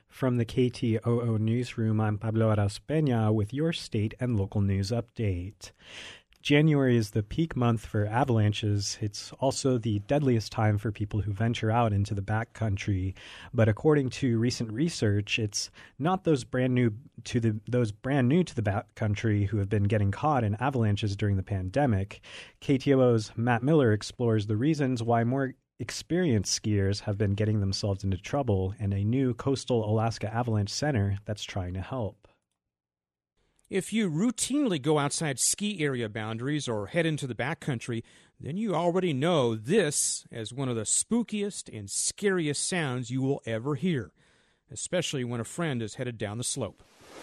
From the KTOO Newsroom, I'm Pablo Aras-Peña with your state and local news update. January is the peak month for avalanches. It's also the deadliest time for people who venture out into the backcountry. But according to recent research, it's not those brand new to the backcountry who have been getting caught in avalanches during the pandemic. KTOO's Matt Miller explores the reasons why more experienced skiers have been getting themselves into trouble, and a new coastal Alaska avalanche center that's trying to help. If you routinely go outside ski area boundaries or head into the backcountry, then you already know this as one of the spookiest and scariest sounds you will ever hear, especially when a friend is headed down the slope.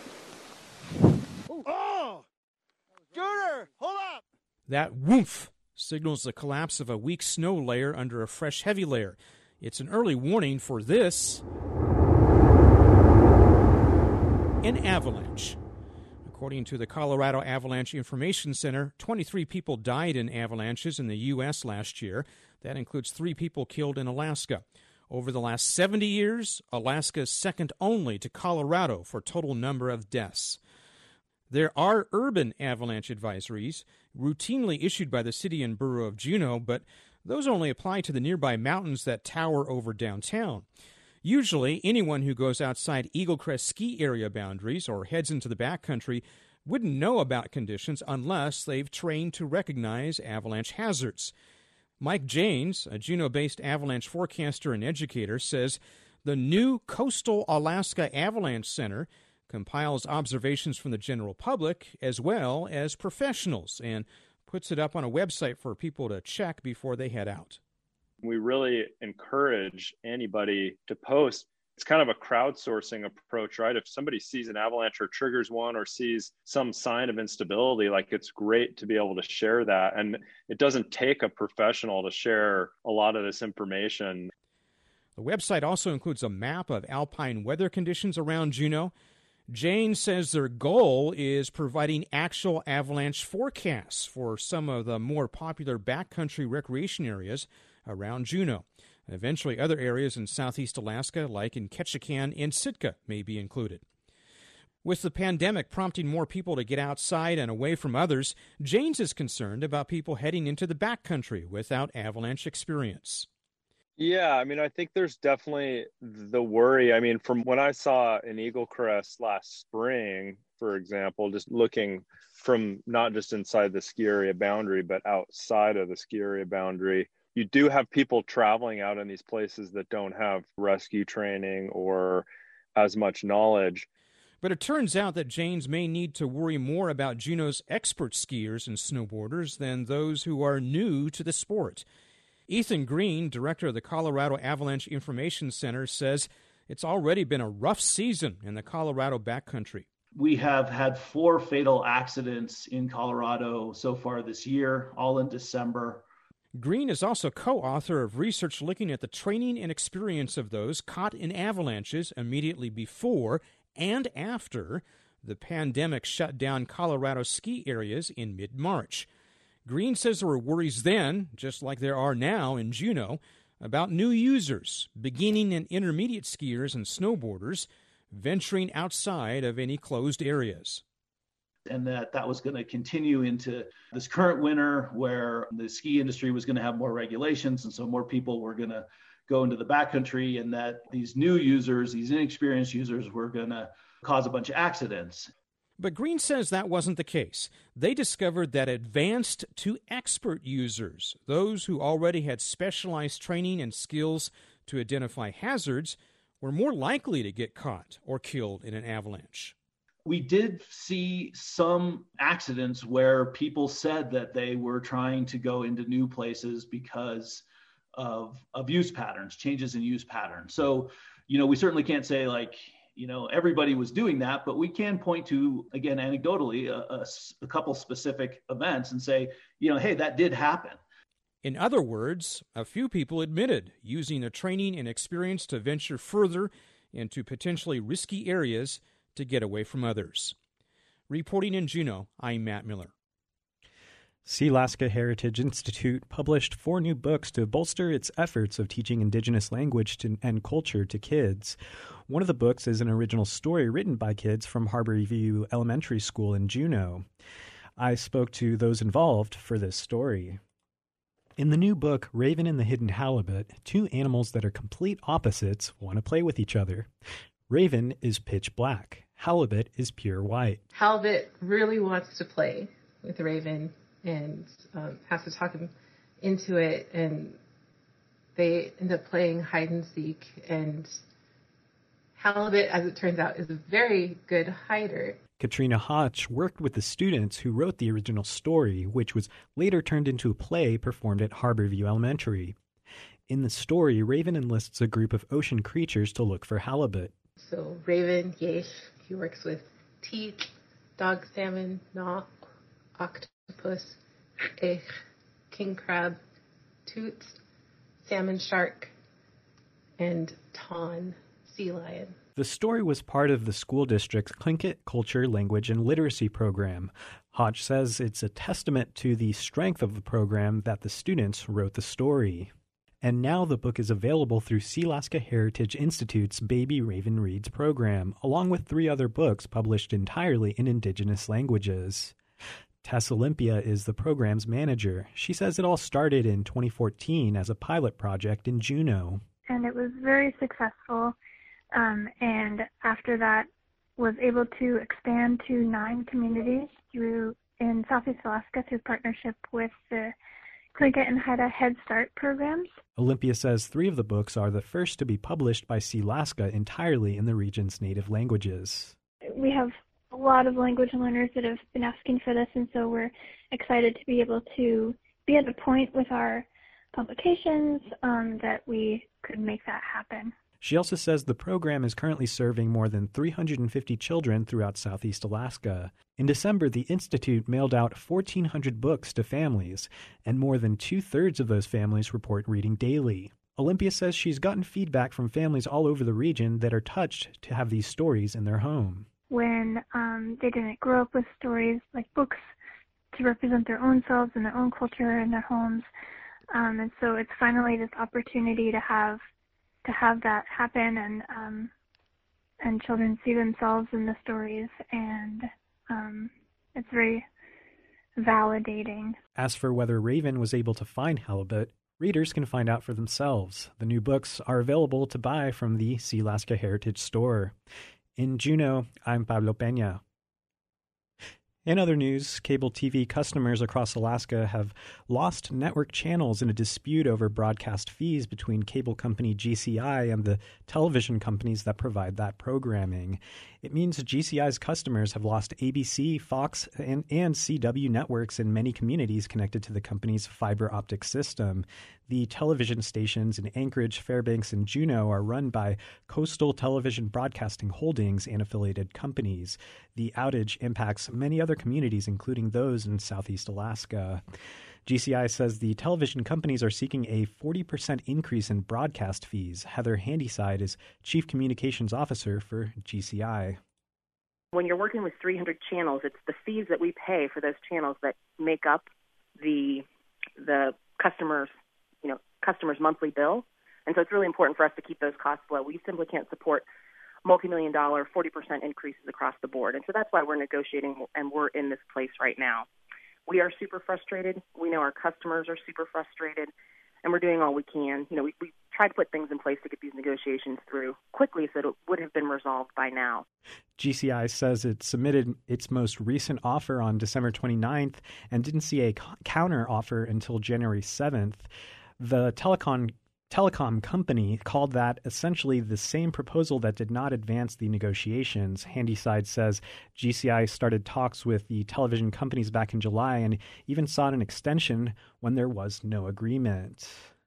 Oh! Junior, hold up! That whoomph signals the collapse of a weak snow layer under a fresh heavy layer. It's an early warning for this: an avalanche. According to the Colorado Avalanche Information Center, 23 people died in avalanches in the U.S. last year. That includes 3 people killed in Alaska. Over the last 70 years, Alaska is second only to Colorado for total number of deaths. There are urban avalanche advisories routinely issued by the city and borough of Juneau, but those only apply to the nearby mountains that tower over downtown. Usually, anyone who goes outside Eagle Crest ski area boundaries or heads into the backcountry wouldn't know about conditions unless they've trained to recognize avalanche hazards. Mike Janes, a Juneau-based avalanche forecaster and educator, says the new Coastal Alaska Avalanche Center compiles observations from the general public as well as professionals and puts it up on a website for people to check before they head out. We really encourage anybody to post. It's kind of a crowdsourcing approach, right? If somebody sees an avalanche or triggers one or sees some sign of instability, it's great to be able to share that. And it doesn't take a professional to share a lot of this information. The website also includes a map of alpine weather conditions around Juneau. Jane says their goal is providing actual avalanche forecasts for some of the more popular backcountry recreation areas around Juneau. Eventually, other areas in southeast Alaska, like in Ketchikan and Sitka, may be included. With the pandemic prompting more people to get outside and away from others, Janes is concerned about people heading into the backcountry without avalanche experience. Yeah, I think there's definitely the worry. From when I saw in Eagle Crest last spring, for example, just looking from not just inside the ski area boundary, but outside of the ski area boundary, you do have people traveling out in these places that don't have rescue training or as much knowledge. But it turns out that Janes may need to worry more about Juneau's expert skiers and snowboarders than those who are new to the sport. Ethan Green, director of the Colorado Avalanche Information Center, says it's already been a rough season in the Colorado backcountry. We have had 4 fatal accidents in Colorado so far this year, all in December. Green is also co-author of research looking at the training and experience of those caught in avalanches immediately before and after the pandemic shut down Colorado ski areas in mid-March. Green says there were worries then, just like there are now in Juneau, about new users, beginning and intermediate skiers and snowboarders, venturing outside of any closed areas. And that was going to continue into this current winter where the ski industry was going to have more regulations, and so more people were going to go into the backcountry, and that these new users, these inexperienced users, were going to cause a bunch of accidents. But Green says that wasn't the case. They discovered that advanced to expert users, those who already had specialized training and skills to identify hazards, were more likely to get caught or killed in an avalanche. We did see some accidents where people said that they were trying to go into new places because of use patterns, changes in use patterns. So, we certainly can't say everybody was doing that, but we can point to, again, anecdotally, a couple specific events and say, hey, that did happen. In other words, a few people admitted using their training and experience to venture further into potentially risky areas to get away from others. Reporting in Juneau, I'm Matt Miller. Sealaska Heritage Institute published 4 new books to bolster its efforts of teaching Indigenous language and culture to kids. One of the books is an original story written by kids from Harborview Elementary School in Juneau. I spoke to those involved for this story. In the new book, Raven and the Hidden Halibut, 2 animals that are complete opposites want to play with each other. Raven is pitch black. Halibut is pure white. Halibut really wants to play with Raven and has to talk him into it, and they end up playing hide and seek, and Halibut, as it turns out, is a very good hider. Katrina Hotch worked with the students who wrote the original story, which was later turned into a play performed at Harborview Elementary. In the story, Raven enlists a group of ocean creatures to look for halibut. So Raven, Yesh, he works with teeth, dog salmon, knot, octopus, king crab, toots, salmon shark, and ton, sea lion. The story was part of the school district's Tlingit Culture, Language, and Literacy program. Hodge says it's a testament to the strength of the program that the students wrote the story. And now the book is available through Sealaska Heritage Institute's Baby Raven Reads program, along with 3 other books published entirely in Indigenous languages. Tess Olympia is the program's manager. She says it all started in 2014 as a pilot project in Juneau. And it was very successful. And after that, was able to expand to 9 communities in Southeast Alaska through partnership with the Tlingit and Haida Head Start programs. Olympia says 3 of the books are the first to be published by Sealaska entirely in the region's native languages. We have a lot of language learners that have been asking for this, and so we're excited to be able to be at a point with our publications that we could make that happen. She also says the program is currently serving more than 350 children throughout Southeast Alaska. In December, the Institute mailed out 1,400 books to families, and more than 2/3 of those families report reading daily. Olympia says she's gotten feedback from families all over the region that are touched to have these stories in their home. When they didn't grow up with stories like books to represent their own selves and their own culture in their homes. And so it's finally this opportunity to have that happen, and children see themselves in the stories, and it's very validating. As for whether Raven was able to find halibut, readers can find out for themselves. The new books are available to buy from the Sealaska Heritage Store. In Juneau, I'm Pablo Peña. In other news, cable TV customers across Alaska have lost network channels in a dispute over broadcast fees between cable company GCI and the television companies that provide that programming. It means GCI's customers have lost ABC, Fox, and CW networks in many communities connected to the company's fiber optic system. The television stations in Anchorage, Fairbanks, and Juneau are run by Coastal Television Broadcasting Holdings and affiliated companies. The outage impacts many other communities, including those in Southeast Alaska. GCI says the television companies are seeking a 40% increase in broadcast fees. Heather Handyside is Chief Communications Officer for GCI. When you're working with 300 channels, it's the fees that we pay for those channels that make up the customer's monthly bill. And so it's really important for us to keep those costs low. We simply can't support multi-million-dollar 40% increases across the board. And so that's why we're negotiating, and we're in this place right now. We are super frustrated. We know our customers are super frustrated, and we're doing all we can. We try to put things in place to get these negotiations through quickly so that it would have been resolved by now. GCI says it submitted its most recent offer on December 29th and didn't see a counter offer until January 7th. The telecom company called that essentially the same proposal that did not advance the negotiations. Handyside says GCI started talks with the television companies back in July and even sought an extension when there was no agreement.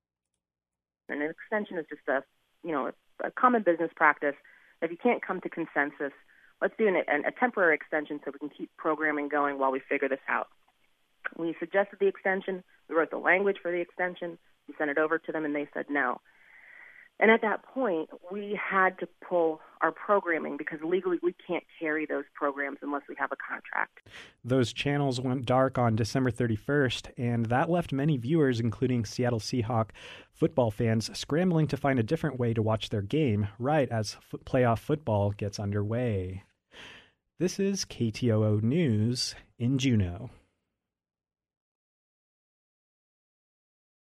And an extension is just a common business practice. If you can't come to consensus, let's do a temporary extension so we can keep programming going while we figure this out. We suggested the extension. We wrote the language for the extension. We sent it over to them, and they said no. And at that point, we had to pull our programming, because legally we can't carry those programs unless we have a contract. Those channels went dark on December 31st, and that left many viewers, including Seattle Seahawks football fans, scrambling to find a different way to watch their game right as playoff football gets underway. This is KTOO News in Juneau.